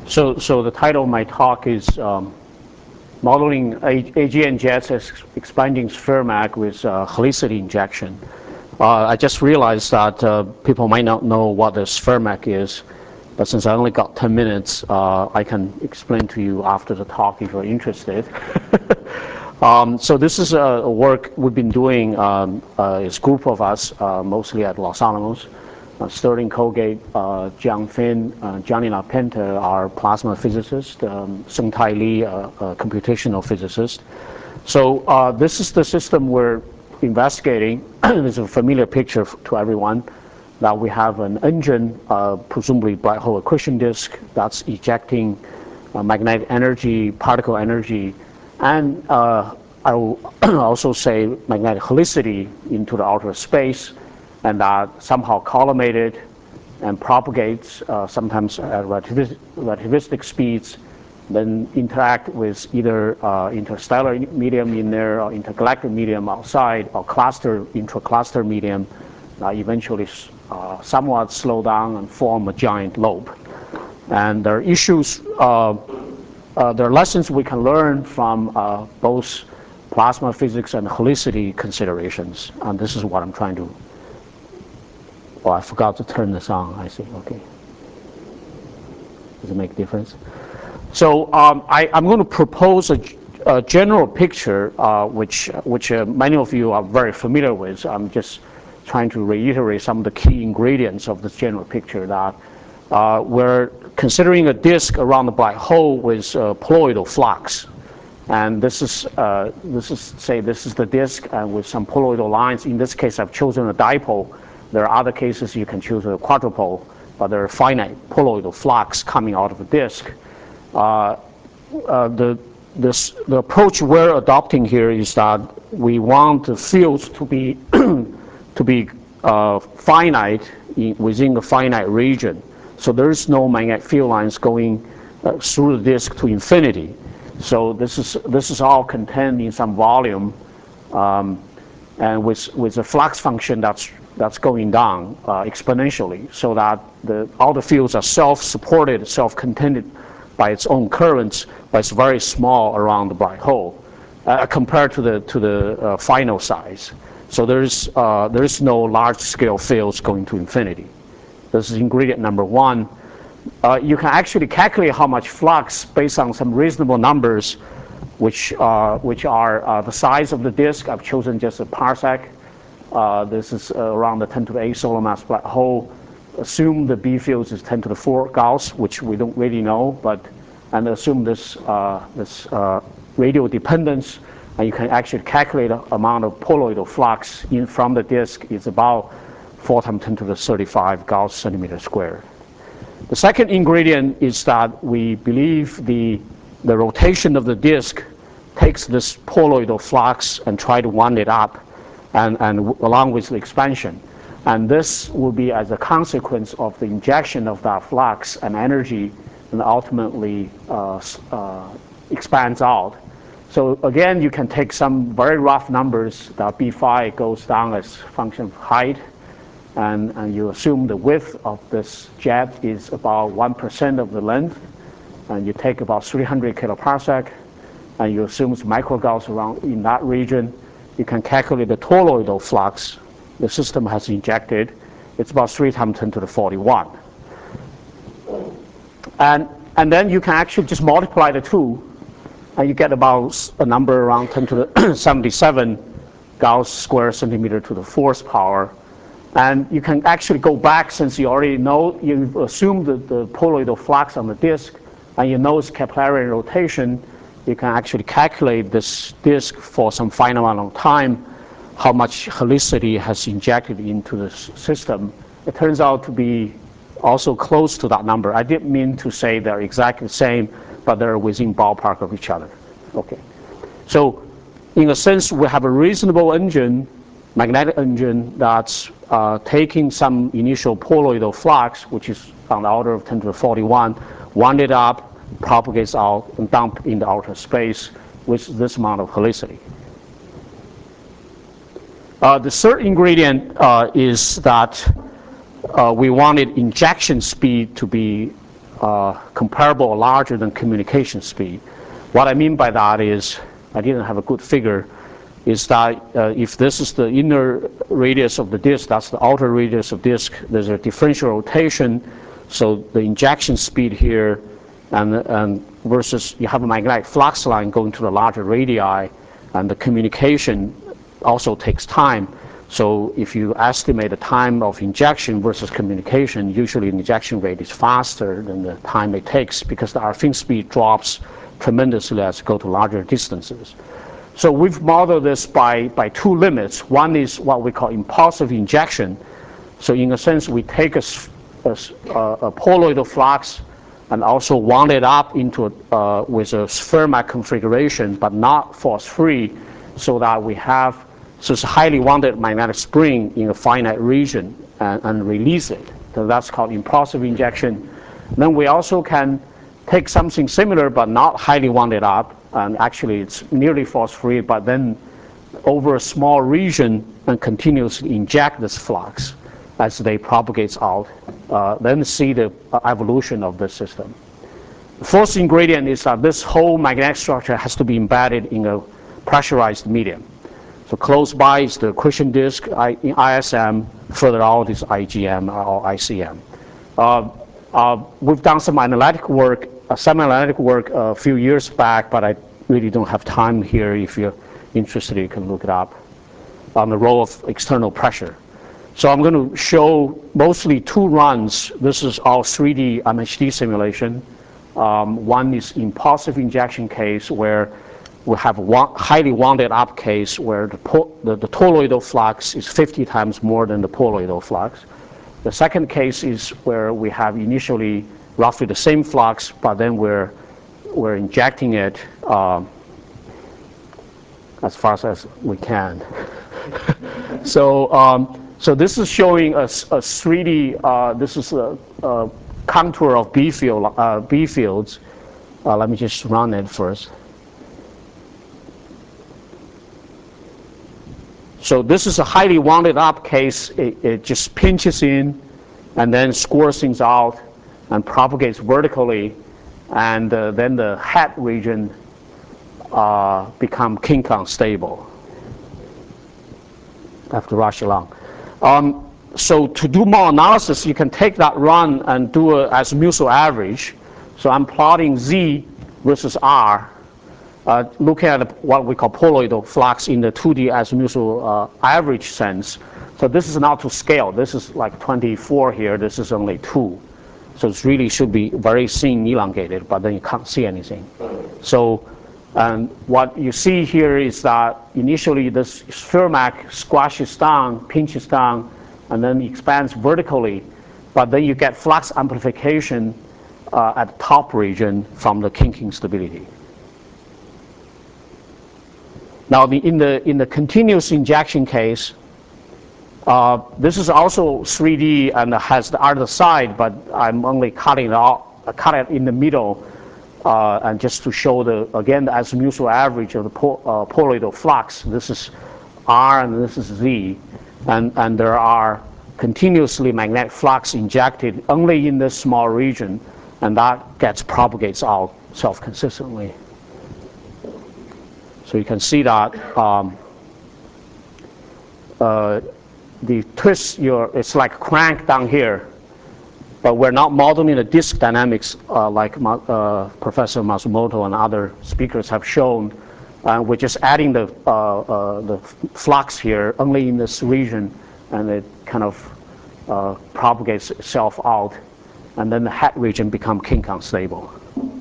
So the title of my talk is Modeling AGN jets as expanding sphere mag with helicity injection. I just realized that people might not know what the sphere mag is, but since I only got 10 minutes, I can explain to you after the talk if you're interested. So this is a work we've been doing, it's a group of us, mostly at Los Alamos. Sterling Colgate, Jiang Fin, Johnny LaPenta are plasma physicists, Sung-Tai Lee, computational physicist. So this is the system we're investigating. This is a familiar picture to everyone. That we have an engine, presumably black hole accretion disk, that's ejecting magnetic energy, particle energy, and I will also say magnetic helicity into the outer space, and that somehow collimated and propagates, sometimes at relativistic speeds, then interact with either interstellar medium in there or intergalactic medium outside, or cluster, intracluster medium, eventually somewhat slow down and form a giant lobe. And there are issues, there are lessons we can learn from both plasma physics and helicity considerations, and this is what I'm trying to. Oh, I forgot to turn this on. I see. Okay. Does it make a difference? So I'm going to propose a general picture, which many of you are very familiar with. I'm just trying to reiterate some of the key ingredients of this general picture. That we're considering a disk around the black hole with poloidal flux, and this is the disk, and with some poloidal lines. In this case, I've chosen a dipole. There are other cases you can choose a quadrupole, but there are finite poloidal flux coming out of the disk. The approach we're adopting here is that we want the fields to be finite within the finite region. So there is no magnetic field lines going through the disk to infinity. So this is all contained in some volume, and with a flux function that's going down exponentially, so that all the fields are self-supported, self-contained by its own currents, but it's very small around the black hole compared to the final size. So there is no large-scale fields going to infinity. This is ingredient number one. You can actually calculate how much flux based on some reasonable numbers, which are the size of the disk. I've chosen just a parsec. This is around the 10 to the 8 solar mass black hole. Assume the B fields is 10 to the 4 Gauss, which we don't really know, and assume this radial dependence, and you can actually calculate the amount of poloidal flux from the disk is about 4 times 10 to the 35 Gauss centimeter squared. The second ingredient is that we believe the rotation of the disk takes this poloidal flux and try to wind it up, and along with the expansion. And this will be as a consequence of the injection of that flux and energy, and ultimately expands out. So again, you can take some very rough numbers that B phi goes down as a function of height, and you assume the width of this jet is about 1% of the length, and you take about 300 kiloparsec, and you assume it's microgauss around in that region. You can calculate the toroidal flux the system has injected. It's about 3 times 10 to the 41. And then you can actually just multiply the two, and you get about a number around 10 to the 77 Gauss square centimeter to the 4th power. And you can actually go back, since you already know, you've assumed the poloidal flux on the disk, and you know it's Keplerian rotation. You can actually calculate this disk for some finite amount of time, how much helicity has injected into the system. It turns out to be also close to that number. I didn't mean to say they're exactly the same, but they're within ballpark of each other. Okay. So in a sense, we have a reasonable engine, magnetic engine, that's taking some initial poloidal flux, which is on the order of 10 to the 41, wound it up, propagates out, and dump in the outer space with this amount of helicity. The third ingredient is that we wanted injection speed to be comparable or larger than communication speed. What I mean by that is, I didn't have a good figure, is that if this is the inner radius of the disk, that's the outer radius of disk, there's a differential rotation, so the injection speed here and versus you have a magnetic flux line going to the larger radii, and the communication also takes time. So if you estimate the time of injection versus communication, usually the injection rate is faster than the time it takes because the Arfin speed drops tremendously as you go to larger distances. So we've modeled this by two limits. One is what we call impulsive injection. So in a sense, we take a poloidal flux and also wound it up into with a Fermat configuration, but not force-free, so that we have it's a highly wounded magnetic spring in a finite region and release it. So that's called impulsive injection. Then we also can take something similar but not highly wounded up, and actually it's nearly force-free, but then over a small region and continuously inject this flux as they propagate out, then see the evolution of the system. The fourth ingredient is that this whole magnetic structure has to be embedded in a pressurized medium. So close by is the accretion disk in ISM, further out is IgM or ICM. We've done some analytic work, semi-analytic work a few years back, but I really don't have time here. If you're interested, you can look it up on the role of external pressure. So I'm going to show mostly two runs. This is our 3D MHD simulation. One is impulsive injection case where we have a highly wounded up case where the toroidal flux is 50 times more than the poloidal flux. The second case is where we have initially roughly the same flux, but then we're injecting it as fast as we can. So this is showing a 3D. This is a contour of B fields. Let me just run it first. So this is a highly wounded up case. It just pinches in and then scores things out and propagates vertically, and then the head region become kink unstable after rush along. So to do more analysis, you can take that run and do it as Musso average. So I'm plotting Z versus R, looking at what we call poloidal flux in the 2D azimuthal average sense. So this is not to scale. This is like 24 here. This is only 2. So it really should be very thin, elongated, but then you can't see anything. So what you see here is that initially this Fermat squashes down, pinches down, and then expands vertically. But then you get flux amplification at the top region from the kinking stability. Now, in the continuous injection case, this is also 3D and has the other side, but I'm only cutting it out, cut it in the middle, and just to show again the azimuthal average of the poloidal flux. This is R and this is Z, and there are continuously magnetic flux injected only in this small region, and that propagates out self-consistently. So you can see that the twist, it's like a crank down here, but we're not modeling the disk dynamics like Professor Matsumoto and other speakers have shown. We're just adding the flux here only in this region, and it kind of propagates itself out, and then the head region becomes kink unstable.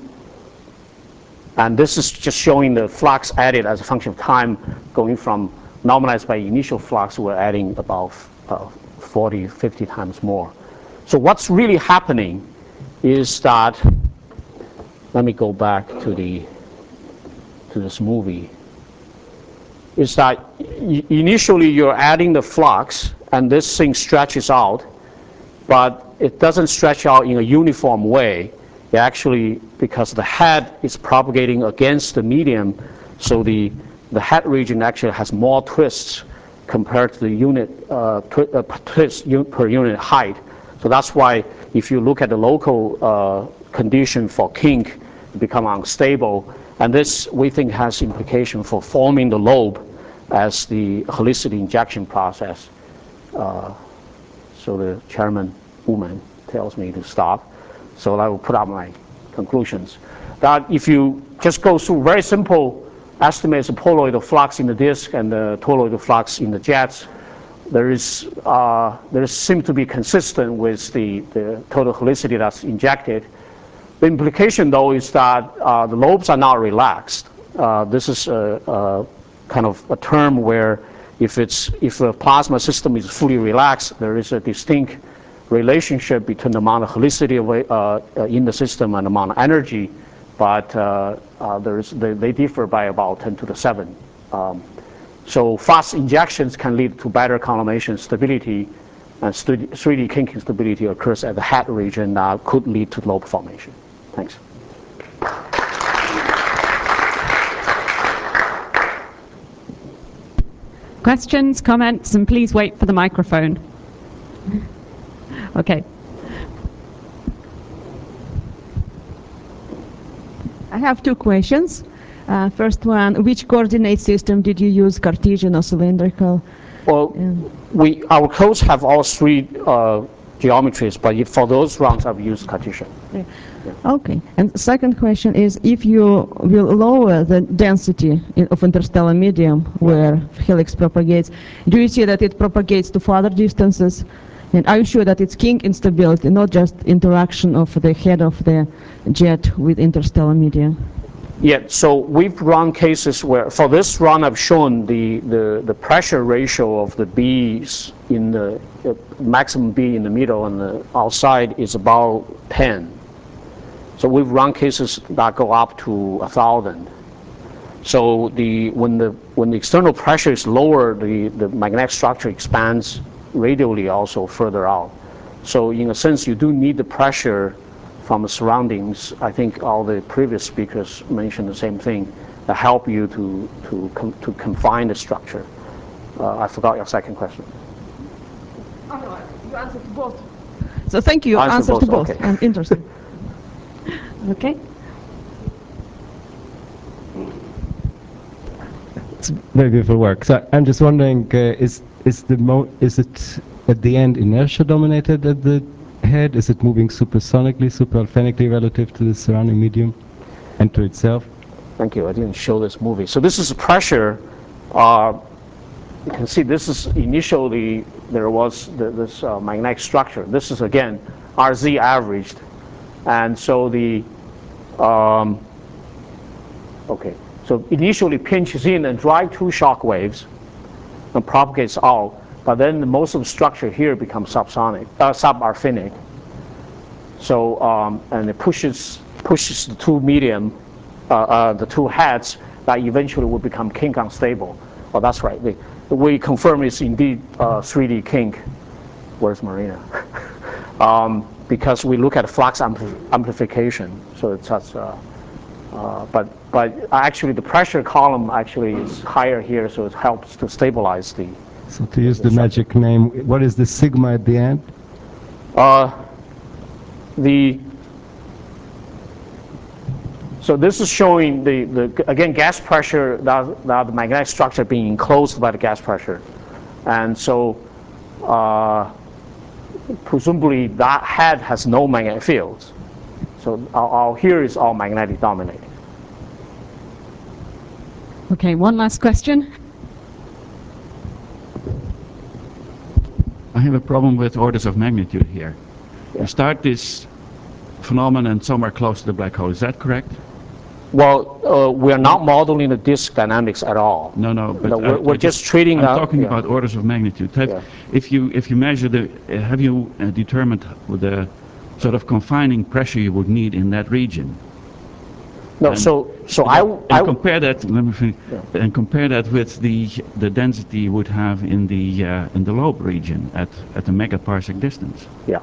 And this is just showing the flux added as a function of time, going from normalized by initial flux, we're adding about 40, 50 times more. So what's really happening is that, let me go back to this movie, is that initially you're adding the flux, and this thing stretches out, but it doesn't stretch out in a uniform way. It actually, because the head is propagating against the medium, so the head region actually has more twists compared to the unit twists per unit height. So that's why if you look at the local condition for kink become unstable, and this we think has implication for forming the lobe as the helicity injection process. So the chairman woman tells me to stop, so I will put up my conclusions. That if you just go through very simple estimates of poloidal flux in the disk and the toroidal flux in the jets, there seems to be consistent with the total helicity that's injected. The implication, though, is that the lobes are not relaxed. This is a kind of a term where if the plasma system is fully relaxed, there is a distinct relationship between the amount of helicity in the system and the amount of energy, but they differ by about 10 to the 7. So fast injections can lead to better collimation stability, and 3D kinking stability occurs at the head region that could lead to lobe formation. Thanks. Questions, comments, and please wait for the microphone. Okay. I have two questions. First one, which coordinate system did you use, Cartesian or cylindrical? Well, our codes have all three geometries, but for those runs I've used Cartesian. Yeah. Yeah. Okay. And the second question is, if you will lower the density of interstellar medium where helix propagates, do you see that it propagates to farther distances? And are you sure that it's kink instability, not just interaction of the head of the jet with interstellar media? Yeah, so we've run cases where, for this run I've shown the pressure ratio of the B's in the maximum B in the middle and the outside is about 10. So we've run cases that go up to 1,000. So when the external pressure is lower, the magnetic structure expands radially also further out. So in a sense, you do need the pressure from the surroundings. I think all the previous speakers mentioned the same thing, that help you to confine the structure. I forgot your second question. Oh, no, you answered to both. So thank you. Answered to both. Okay. I'm interested. Okay. It's very beautiful work. So I'm just wondering, is it at the end inertia dominated at the head? Is it moving supersonically, superalphanically relative to the surrounding medium and to itself? Thank you. I didn't show this movie. So this is pressure. You can see this is initially there was this magnetic structure. This is again RZ averaged, and so okay. So initially pinches in and drive 2 shock waves and propagates out, but then most of the structure here becomes subarphinic. So and it pushes the two medium, the two heads that eventually will become kink unstable. Oh, that's right. We confirm it's indeed 3D kink. Where's Marina? Because we look at flux amplification. So it's just, but actually the pressure column actually is higher here, so it helps to stabilize the. So to use the magic name, what is the sigma at the end? So this is showing again gas pressure, that the magnetic structure being enclosed by the gas pressure, and so presumably that head has no magnetic fields. So here is all magnetic dominated. Okay, one last question. I have a problem with orders of magnitude here. Yeah. You start this phenomenon somewhere close to the black hole. Is that correct? Well, we are not modeling the disk dynamics at all. No. But we're just treating. I'm talking about orders of magnitude. If you measure have you determined the sort of confining pressure you would need in that region? No. And compare that. Let me finish. Yeah. And compare that with the density you would have in the lobe region at a megaparsec distance. Yeah.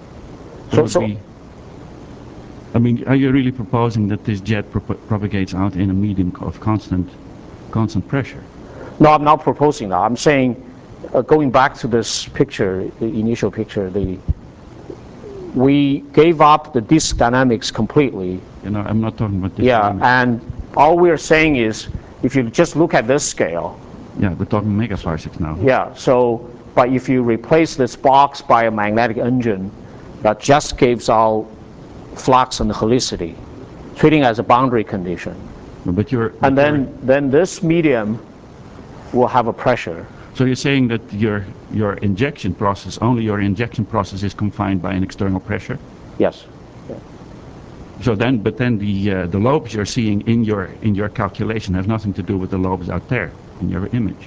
I mean, are you really proposing that this jet propagates out in a medium of constant pressure? No, I'm not proposing that. I'm saying, going back to this picture, the initial picture, we gave up the disk dynamics completely. You know, I'm not talking about this. Yeah, and all we're saying is, if you just look at this scale. Yeah, we're talking megaparsecs now. Yeah, so, but if you replace this box by a magnetic engine that just gives out flux and helicity, treating as a boundary condition. But and then this medium will have a pressure. So you're saying that your injection process, only your injection process is confined by an external pressure? Yes. Yeah. So then, but then the lobes you're seeing in your calculation have nothing to do with the lobes out there in your image.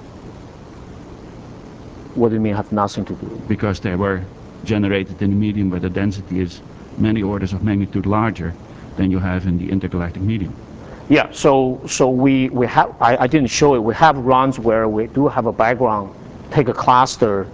What do you mean have nothing to do? Because they were generated in a medium where the density is many orders of magnitude larger than you have in the intergalactic medium. Yeah, so we have, I didn't show it, we have runs where we do have a background, take a cluster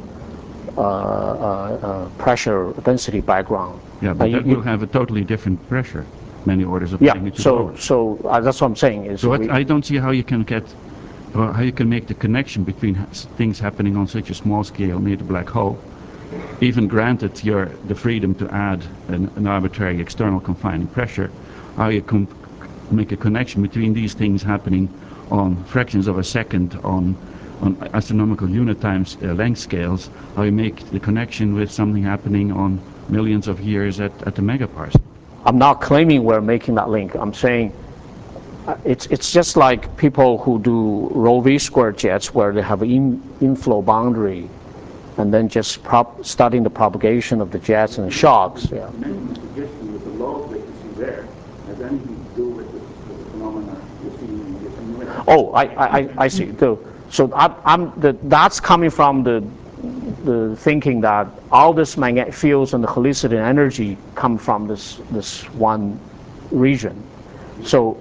pressure density background. Yeah, but that will have a totally different pressure, many orders of magnitude lower. So that's what I'm saying. Is so I don't see how you can get, or how you can make the connection between things happening on such a small scale near the black hole, even granted the freedom to add an arbitrary external confining pressure, how you can make a connection between these things happening on fractions of a second on astronomical unit times length scales, how you make the connection with something happening on millions of years at the megaparsec. I'm not claiming we're making that link. I'm saying it's just like people who do rho v squared jets where they have an inflow boundary and then just studying the propagation of the jets and the shocks. Yeah. Suggestion with the lobe that you see there has anything to do with the phenomena you see in the image. Oh, I see. So that's coming from the thinking that all this magnetic fields and the helicity and energy come from this one region. So